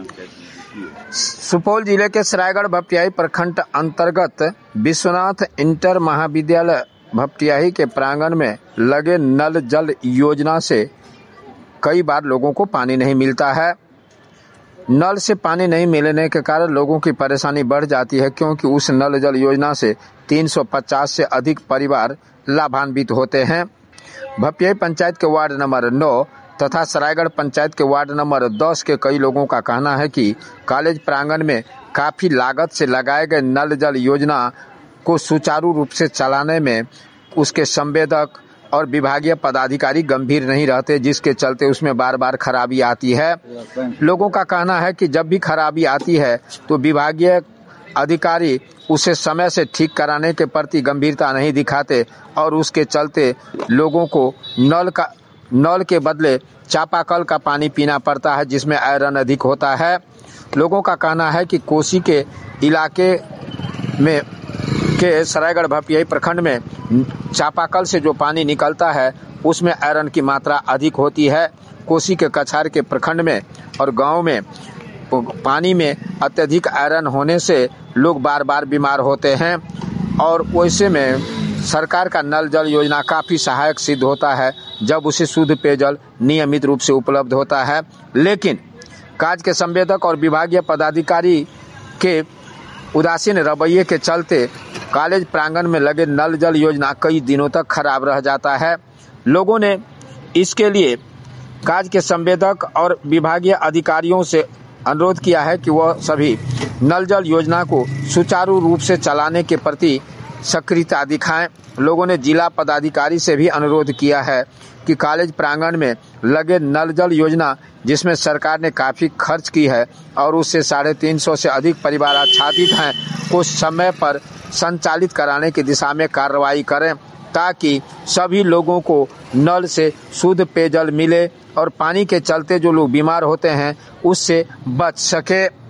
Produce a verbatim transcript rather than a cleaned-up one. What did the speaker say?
सुपौल जिले के सरायगढ़ भपटियाही प्रखंड अंतर्गत विश्वनाथ इंटर महाविद्यालय भपटियाही के प्रांगण में लगे नल जल योजना से कई बार लोगों को पानी नहीं मिलता है। नल से पानी नहीं मिलने के कारण लोगों की परेशानी बढ़ जाती है, क्योंकि उस नल जल योजना से तीन सौ पचास से अधिक परिवार लाभान्वित होते हैं। भपटियाही पंचायत के वार्ड नंबर नौ तथा सरायगढ़ पंचायत के वार्ड नंबर दस के कई लोगों का कहना है कि कॉलेज प्रांगण में काफी लागत से लगाए गए नल जल योजना को सुचारू रूप से चलाने में उसके संवेदक और विभागीय पदाधिकारी गंभीर नहीं रहते, जिसके चलते उसमें बार बार खराबी आती है। लोगों का कहना है कि जब भी खराबी आती है तो विभागीय अधिकारी उसे समय से ठीक कराने के प्रति गंभीरता नहीं दिखाते और उसके चलते लोगों को नल का नल के बदले चापाकल का पानी पीना पड़ता है, जिसमें आयरन अधिक होता है। लोगों का कहना है कि कोसी के इलाके में के सरायगढ़ भपटियाही प्रखंड में चापाकल से जो पानी निकलता है उसमें आयरन की मात्रा अधिक होती है। कोसी के कछार के प्रखंड में और गांव में पानी में अत्यधिक आयरन होने से लोग बार बार बीमार होते हैं और वैसे में सरकार का नल जल योजना काफ़ी सहायक सिद्ध होता है जब उसे शुद्ध पेयजल नियमित रूप से उपलब्ध होता है। लेकिन कार्य के संवेदक और विभागीय पदाधिकारी के उदासीन रवैये के चलते कॉलेज प्रांगण में लगे नल जल योजना कई दिनों तक खराब रह जाता है। लोगों ने इसके लिए कार्य के संवेदक और विभागीय अधिकारियों से अनुरोध किया है कि वह सभी नल जल योजना को सुचारू रूप से चलाने के प्रति सक्रियता दिखाएं। लोगों ने जिला पदाधिकारी से भी अनुरोध किया है कि कॉलेज प्रांगण में लगे नल जल योजना, जिसमें सरकार ने काफ़ी खर्च की है और उससे साढ़े तीन सौ से अधिक परिवार आच्छादित हैं, को समय पर संचालित कराने की दिशा में कार्रवाई करें, ताकि सभी लोगों को नल से शुद्ध पेयजल मिले और पानी के चलते जो लोग बीमार होते हैं उससे बच सके।